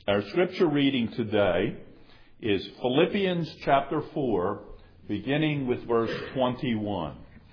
Our scripture reading today is Philippians chapter 4, beginning with verse 21.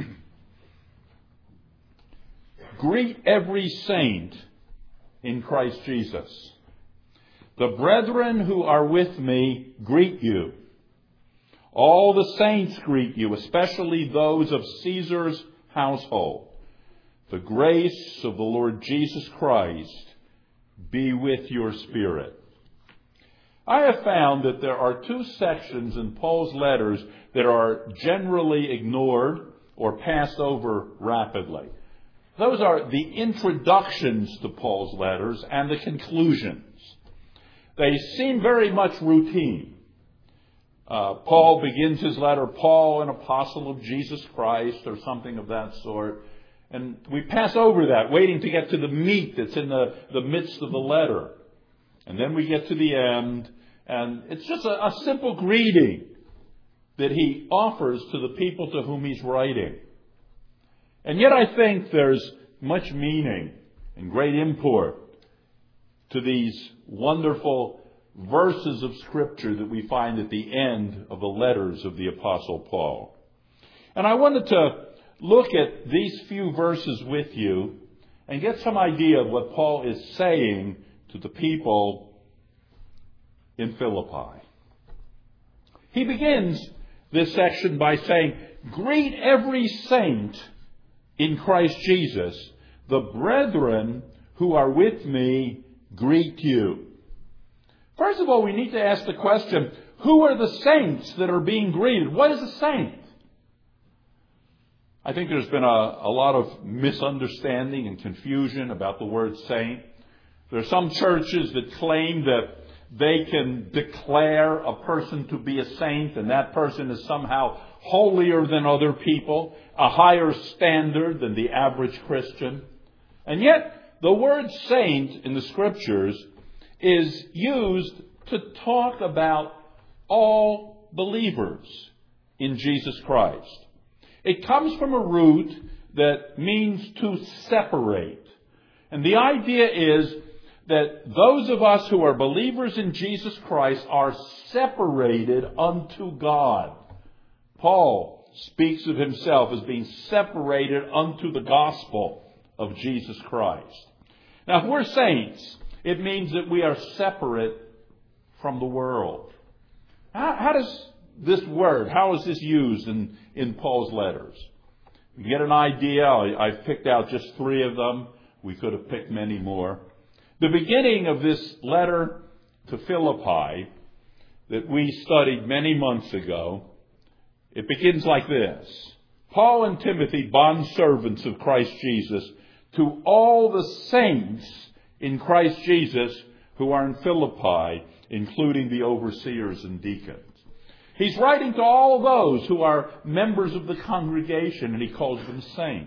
Greet every saint in Christ Jesus. The brethren who are with me greet you. All the saints greet you, especially those of Caesar's household. The grace of the Lord Jesus Christ be with your spirit. I have found that there are two sections in Paul's letters that are generally ignored or passed over rapidly. Those are the introductions to Paul's letters and the conclusions. They seem very much routine. Paul begins his letter, Paul, an apostle of Jesus Christ, or something of that sort. And we pass over that, waiting to get to the meat that's in the midst of the letter. And then we get to the end, and it's just a simple greeting that he offers to the people to whom he's writing. And yet I think there's much meaning and great import to these wonderful verses of Scripture that we find at the end of the letters of the Apostle Paul. And I wanted to look at these few verses with you and get some idea of what Paul is saying to the people in Philippi. He begins this section by saying, greet every saint in Christ Jesus. The brethren who are with me greet you. First of all, we need to ask the question, who are the saints that are being greeted? What is a saint? I think there's been a lot of misunderstanding and confusion about the word saint. There are some churches that claim that they can declare a person to be a saint, and that person is somehow holier than other people, a higher standard than the average Christian. And yet, the word saint in the Scriptures is used to talk about all believers in Jesus Christ. It comes from a root that means to separate. And the idea is that those of us who are believers in Jesus Christ are separated unto God. Paul speaks of himself as being separated unto the gospel of Jesus Christ. Now, if we're saints, it means that we are separate from the world. How does this word, how is this used in Paul's letters? You get an idea. I've picked out just 3 of them. We could have picked many more. The beginning of this letter to Philippi that we studied many months ago, it begins like this. Paul and Timothy, bondservants of Christ Jesus, to all the saints in Christ Jesus who are in Philippi, including the overseers and deacons. He's writing to all those who are members of the congregation, and he calls them saints.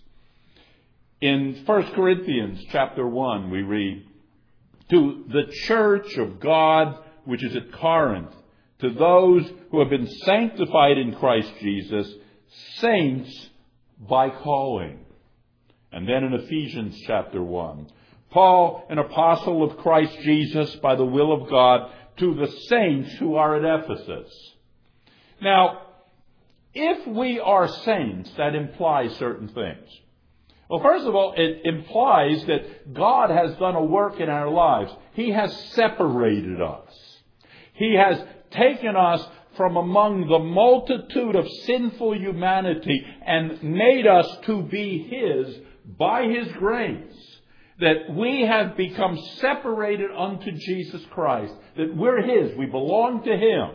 In 1 Corinthians chapter 1, we read, to the church of God which is at Corinth, to those who have been sanctified in Christ Jesus, saints by calling. And then in Ephesians chapter 1, Paul, an apostle of Christ Jesus by the will of God, to the saints who are at Ephesus. Now, if we are saints, that implies certain things. Well, first of all, it implies that God has done a work in our lives. He has separated us. He has taken us from among the multitude of sinful humanity and made us to be His by His grace. That we have become separated unto Jesus Christ. That we're His. We belong to Him.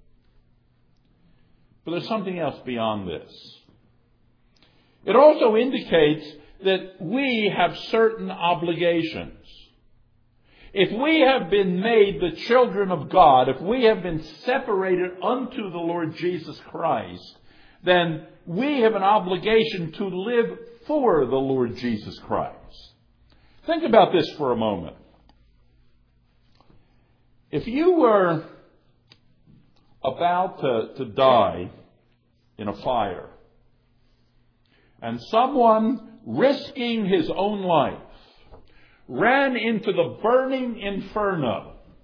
But there's something else beyond this. It also indicates that we have certain obligations. If we have been made the children of God, if we have been separated unto the Lord Jesus Christ, then we have an obligation to live for the Lord Jesus Christ. Think about this for a moment. If you were about to die in a fire, and someone risking his own life ran into the burning inferno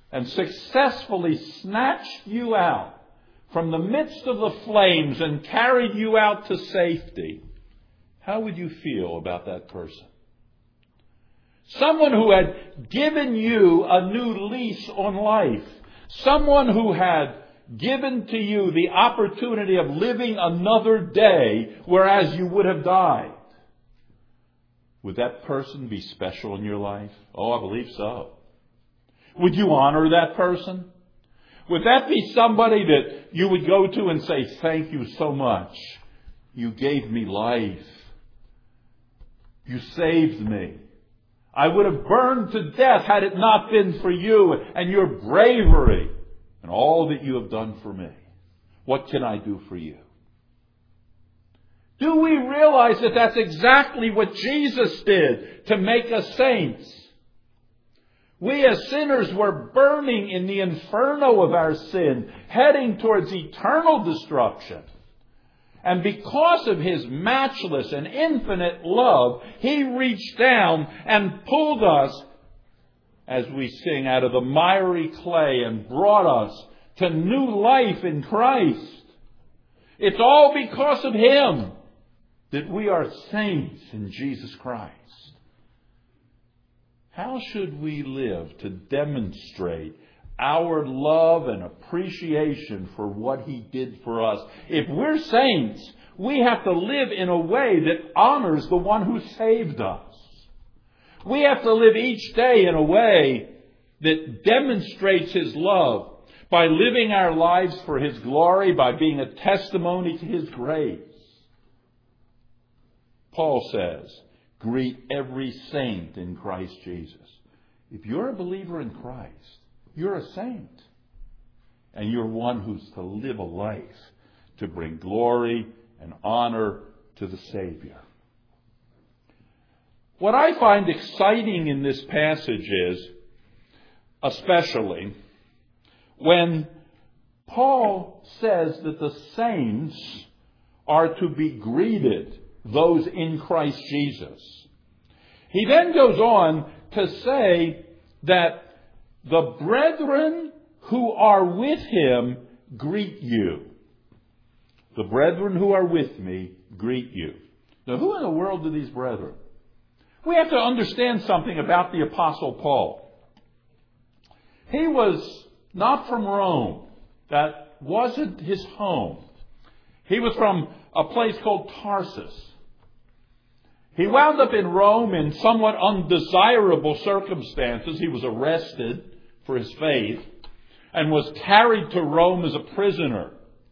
and successfully snatched you out from the midst of the flames and carried you out to safety, how would you feel about that person? Someone who had given you a new lease on life. Someone who had given to you the opportunity of living another day, whereas you would have died. Would that person be special in your life? Oh, I believe so. Would you honor that person? Would that be somebody that you would go to and say, thank you so much. You gave me life. You saved me. I would have burned to death had it not been for you and your bravery and all that you have done for me. What can I do for you? Do we realize that that's exactly what Jesus did to make us saints? We as sinners were burning in the inferno of our sin, heading towards eternal destruction. And because of His matchless and infinite love, He reached down and pulled us, as we sing, out of the miry clay and brought us to new life in Christ. It's all because of Him that we are saints in Jesus Christ. How should we live to demonstrate our love and appreciation for what He did for us? If we're saints, we have to live in a way that honors the one who saved us. We have to live each day in a way that demonstrates His love by living our lives for His glory, by being a testimony to His grace. Paul says, greet every saint in Christ Jesus. If you're a believer in Christ, you're a saint. And you're one who's to live a life to bring glory and honor to the Savior. What I find exciting in this passage is, especially, when Paul says that the saints are to be greeted, those in Christ Jesus. He then goes on to say that the brethren who are with him greet you. The brethren who are with me greet you. Now, who in the world are these brethren? We have to understand something about the Apostle Paul. He was not from Rome. That wasn't his home. He was from a place called Tarsus. He wound up in Rome in somewhat undesirable circumstances. He was arrested for his faith and was carried to Rome as a prisoner.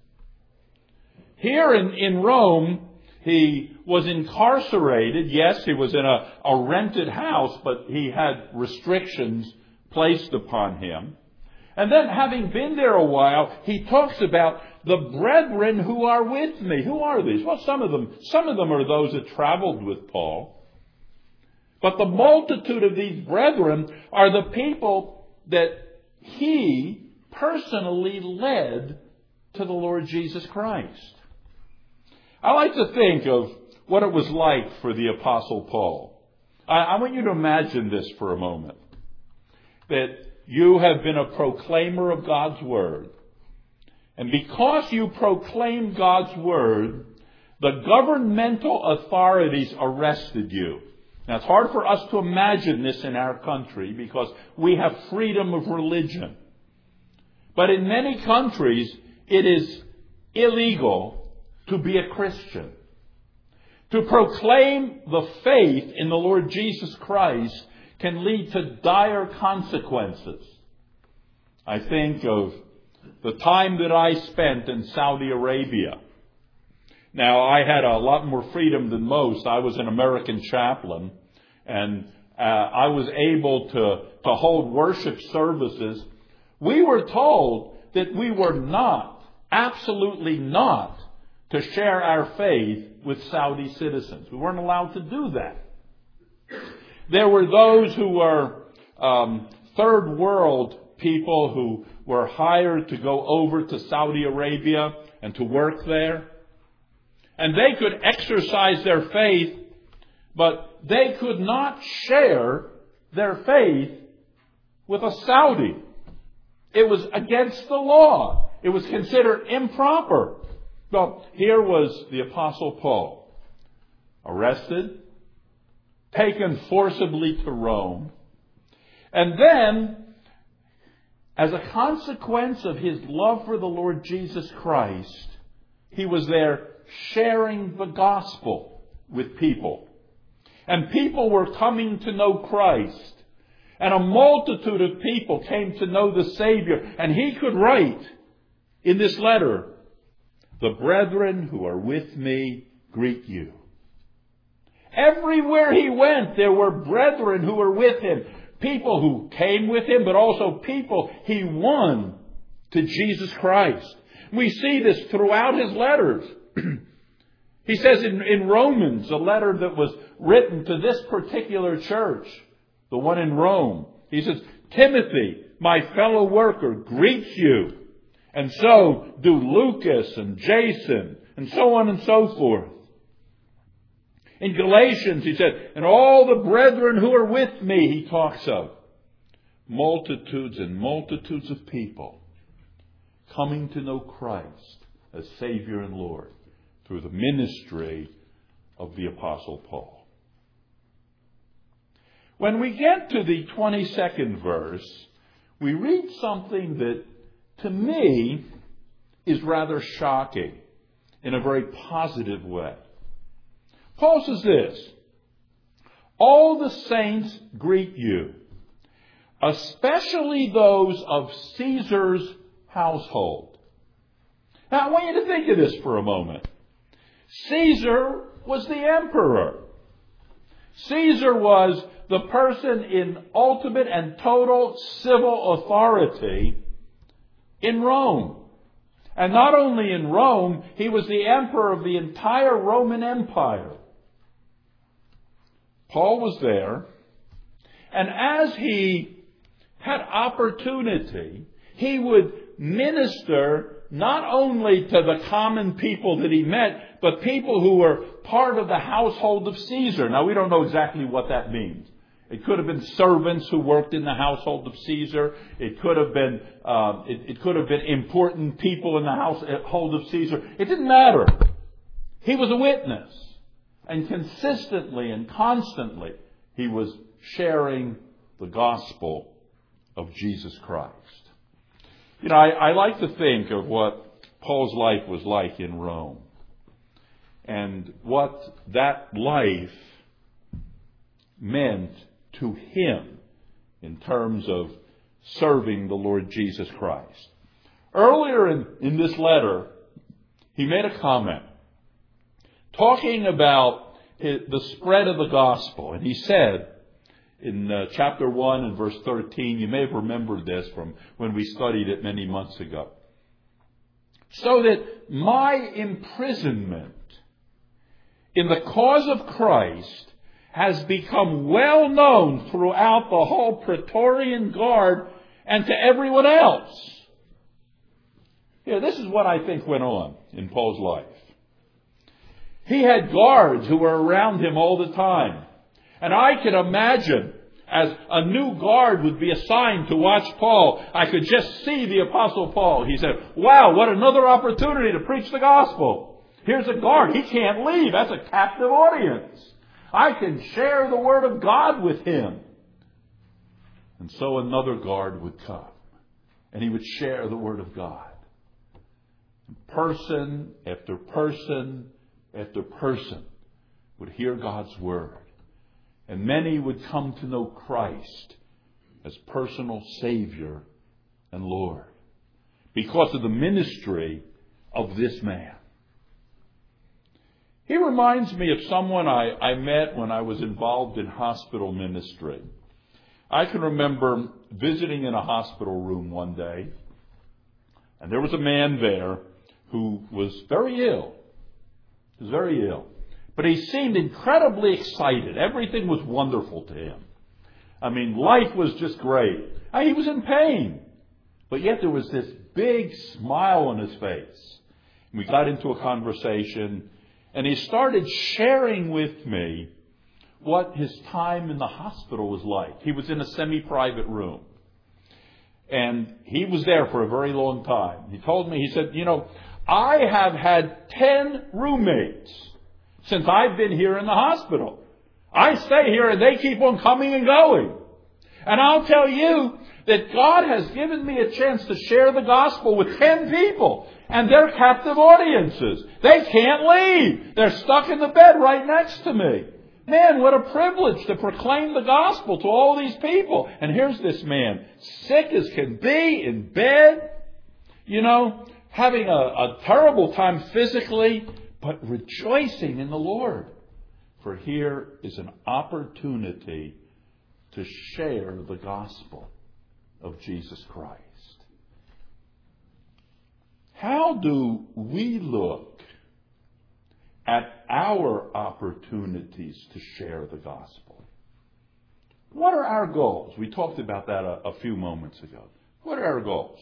Here in Rome, he was incarcerated. Yes, he was in a rented house, but he had restrictions placed upon him. And then, having been there a while, he talks about the brethren who are with me. Who are these? Well, some of them are those that traveled with Paul. But the multitude of these brethren are the people that he personally led to the Lord Jesus Christ. I like to think of what it was like for the Apostle Paul. I want you to imagine this for a moment. That you have been a proclaimer of God's Word. And because you proclaim God's Word, the governmental authorities arrested you. Now, it's hard for us to imagine this in our country because we have freedom of religion. But in many countries, it is illegal to be a Christian. To proclaim the faith in the Lord Jesus Christ can lead to dire consequences. I think of the time that I spent in Saudi Arabia. Now, I had a lot more freedom than most. I was an American chaplain, and I was able to hold worship services. We were told that we were not, absolutely not, to share our faith with Saudi citizens. We weren't allowed to do that. There were those who were third world people who were hired to go over to Saudi Arabia and to work there. And they could exercise their faith, but they could not share their faith with a Saudi. It was against the law. It was considered improper. Well, here was the Apostle Paul, arrested, taken forcibly to Rome, and then, as a consequence of his love for the Lord Jesus Christ, he was there sharing the gospel with people. And people were coming to know Christ. And a multitude of people came to know the Savior. And he could write in this letter, "The brethren who are with me greet you." Everywhere he went, there were brethren who were with him. People who came with him, but also people he won to Jesus Christ. We see this throughout his letters. He says in Romans, a letter that was written to this particular church, the one in Rome, he says, "Timothy, my fellow worker, greets you. And so do Lucas and Jason," and so on and so forth. In Galatians, he said, "And all the brethren who are with me," he talks of. Multitudes and multitudes of people coming to know Christ as Savior and Lord through the ministry of the Apostle Paul. When we get to the 22nd verse, we read something that, to me, is rather shocking in a very positive way. Paul says this, "All the saints greet you, especially those of Caesar's household." Now, I want you to think of this for a moment. Caesar was the emperor. Caesar was the person in ultimate and total civil authority in Rome. And not only in Rome, he was the emperor of the entire Roman Empire. Paul was there, and as he had opportunity, he would minister not only to the common people that he met, but people who were part of the household of Caesar. Now, we don't know exactly what that means. It could have been servants who worked in the household of Caesar. It could have been important people in the household of Caesar. It didn't matter. He was a witness. And consistently and constantly, he was sharing the gospel of Jesus Christ. You know, I like to think of what Paul's life was like in Rome. And what that life meant to him in terms of serving the Lord Jesus Christ. Earlier in this letter, he made a comment talking about the spread of the gospel. And he said in chapter 1 and verse 13, you may have remembered this from when we studied it many months ago. "So that my imprisonment in the cause of Christ has become well known throughout the whole Praetorian Guard and to everyone else." Yeah, this is what I think went on in Paul's life. He had guards who were around him all the time. And I can imagine as a new guard would be assigned to watch Paul, I could just see the Apostle Paul. He said, "Wow, what another opportunity to preach the gospel. Here's a guard. He can't leave. That's a captive audience. I can share the word of God with him." And so another guard would come, and he would share the word of God. Person after person after person would hear God's word. And many would come to know Christ as personal Savior and Lord because of the ministry of this man. He reminds me of someone I met when I was involved in hospital ministry. I can remember visiting in a hospital room one day, and there was a man there who was very ill. He was very ill. But he seemed incredibly excited. Everything was wonderful to him. I mean, life was just great. He was in pain. But yet there was this big smile on his face. We got into a conversation, and he started sharing with me what his time in the hospital was like. He was in a semi-private room. And he was there for a very long time. He told me, he said, I have had 10 roommates since I've been here in the hospital. I stay here and they keep on coming and going. And I'll tell you that God has given me a chance to share the gospel with 10 people. And they're captive audiences. They can't leave. They're stuck in the bed right next to me. Man, what a privilege to proclaim the gospel to all these people. And here's this man, sick as can be, in bed, having a terrible time physically, but rejoicing in the Lord. For here is an opportunity to share the gospel of Jesus Christ. How do we look at our opportunities to share the gospel? What are our goals? We talked about that a few moments ago. What are our goals?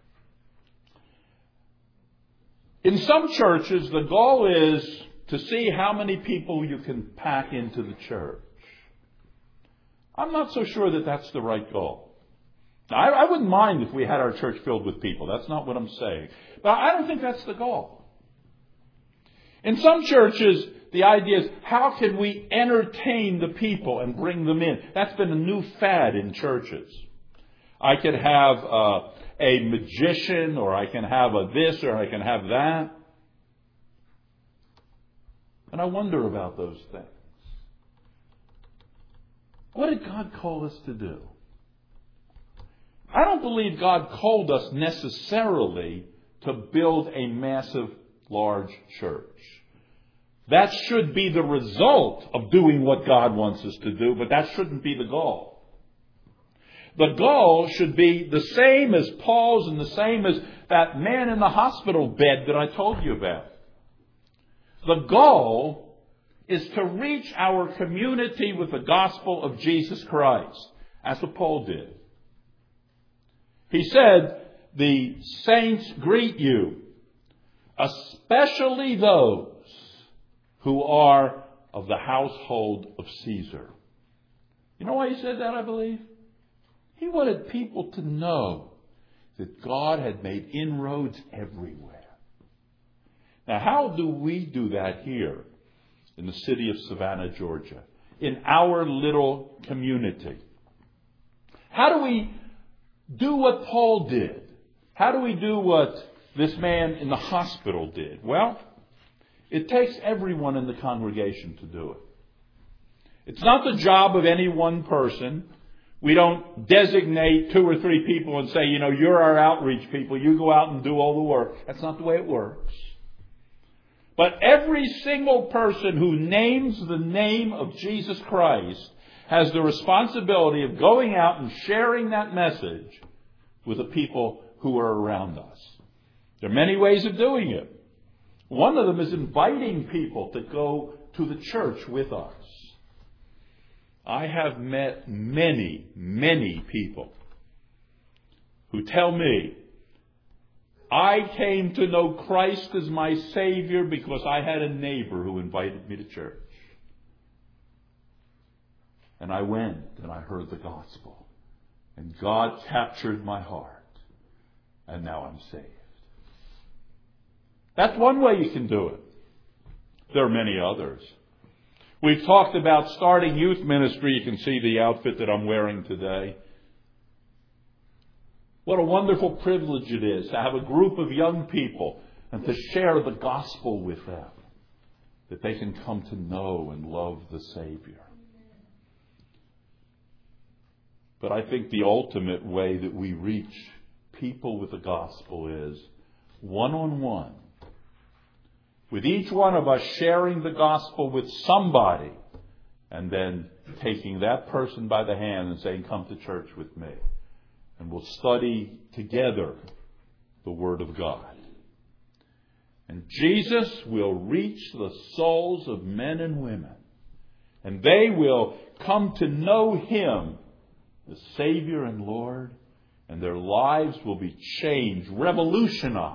In some churches, the goal is to see how many people you can pack into the church. I'm not so sure that that's the right goal. I wouldn't mind if we had our church filled with people. That's not what I'm saying. But I don't think that's the goal. In some churches, the idea is, how can we entertain the people and bring them in? That's been a new fad in churches. I could have a magician, or I can have a this, or I can have that. And I wonder about those things. What did God call us to do? I don't believe God called us necessarily to build a massive, large church. That should be the result of doing what God wants us to do, but that shouldn't be the goal. The goal should be the same as Paul's and the same as that man in the hospital bed that I told you about. The goal is to reach our community with the gospel of Jesus Christ. That's what Paul did. He said, the saints greet you, especially those who are of the household of Caesar. You know why he said that, I believe? He wanted people to know that God had made inroads everywhere. Now, how do we do that here in the city of Savannah, Georgia, in our little community? How do we do what Paul did? How do we do what this man in the hospital did? Well, it takes everyone in the congregation to do it. It's not the job of any one person. We don't designate 2 or 3 people and say, you're our outreach people. You go out and do all the work. That's not the way it works. But every single person who names the name of Jesus Christ has the responsibility of going out and sharing that message with the people who are around us. There are many ways of doing it. One of them is inviting people to go to the church with us. I have met many, many people who tell me, I came to know Christ as my Savior because I had a neighbor who invited me to church. And I went and I heard the gospel. And God captured my heart. And now I'm saved. That's one way you can do it. There are many others. We've talked about starting youth ministry. You can see the outfit that I'm wearing today. What a wonderful privilege it is to have a group of young people and to share the gospel with them, that they can come to know and love the Savior. But I think the ultimate way that we reach people with the gospel is one-on-one, with each one of us sharing the gospel with somebody and then taking that person by the hand and saying, come to church with me. And we'll study together the Word of God. And Jesus will reach the souls of men and women. And they will come to know Him, the Savior and Lord. And their lives will be changed, revolutionized,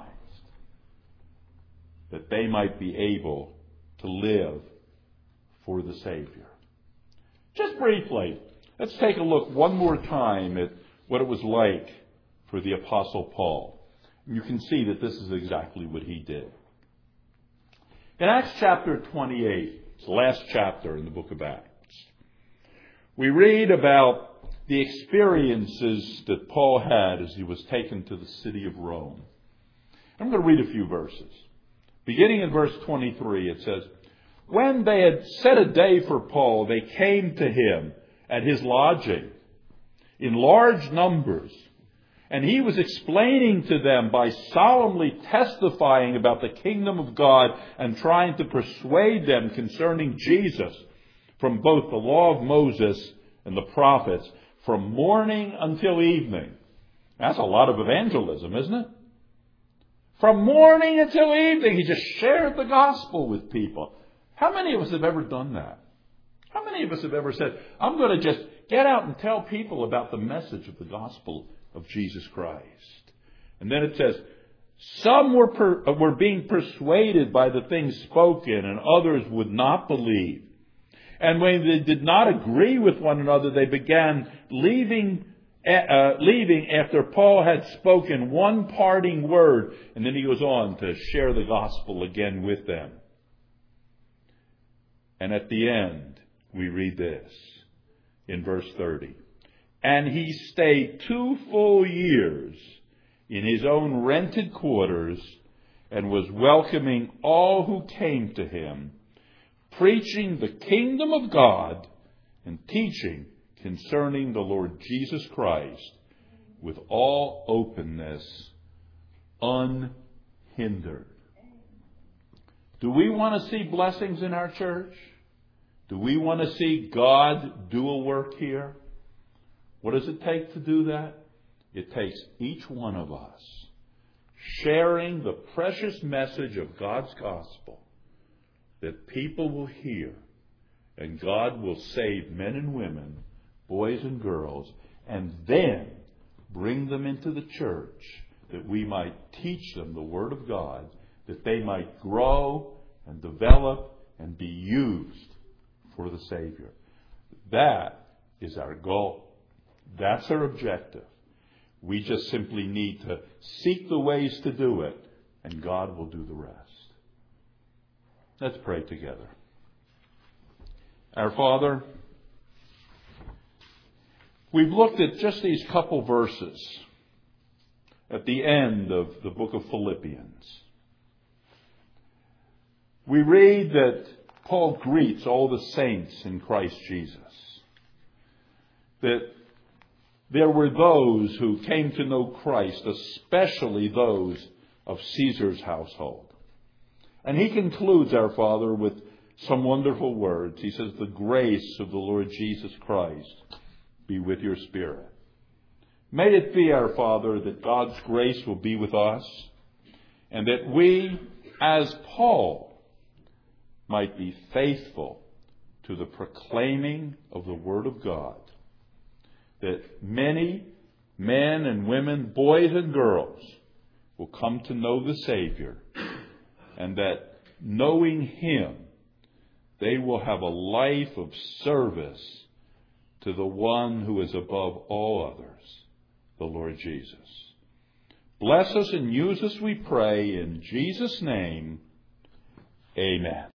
that they might be able to live for the Savior. Just briefly, let's take a look one more time at what it was like for the Apostle Paul. You can see that this is exactly what he did. In Acts chapter 28, it's the last chapter in the book of Acts, we read about the experiences that Paul had as he was taken to the city of Rome. I'm going to read a few verses. Beginning in verse 23, it says, "When they had set a day for Paul, they came to him at his lodging in large numbers. And he was explaining to them by solemnly testifying about the kingdom of God and trying to persuade them concerning Jesus from both the law of Moses and the prophets from morning until evening." That's a lot of evangelism, isn't it? From morning until evening, he just shared the gospel with people. How many of us have ever done that? How many of us have ever said, I'm going to just get out and tell people about the message of the gospel of Jesus Christ? And then it says, some were being persuaded by the things spoken, and others would not believe. And when they did not agree with one another, they began leaving after Paul had spoken one parting word. And then he goes on to share the gospel again with them. And at the end, we read this in verse 30. "And he stayed 2 full years in his own rented quarters and was welcoming all who came to him, preaching the kingdom of God and teaching concerning the Lord Jesus Christ with all openness, unhindered." Do we want to see blessings in our church? Do we want to see God do a work here? What does it take to do that? It takes each one of us sharing the precious message of God's gospel that people will hear, and God will save men and women, boys and girls, and then bring them into the church that we might teach them the Word of God, that they might grow and develop and be used for the Savior. That is our goal. That's our objective. We just simply need to seek the ways to do it, and God will do the rest. Let's pray together. Our Father, we've looked at just these couple verses at the end of the book of Philippians. We read that Paul greets all the saints in Christ Jesus. That there were those who came to know Christ, especially those of Caesar's household. And he concludes, our Father, with some wonderful words. He says, "The grace of the Lord Jesus Christ be with your spirit." May it be, our Father, that God's grace will be with us, and that we, as Paul, might be faithful to the proclaiming of the Word of God, that many men and women, boys and girls, will come to know the Savior, and that knowing Him, they will have a life of service to the one who is above all others, the Lord Jesus. Bless us and use us, we pray, in Jesus' name. Amen.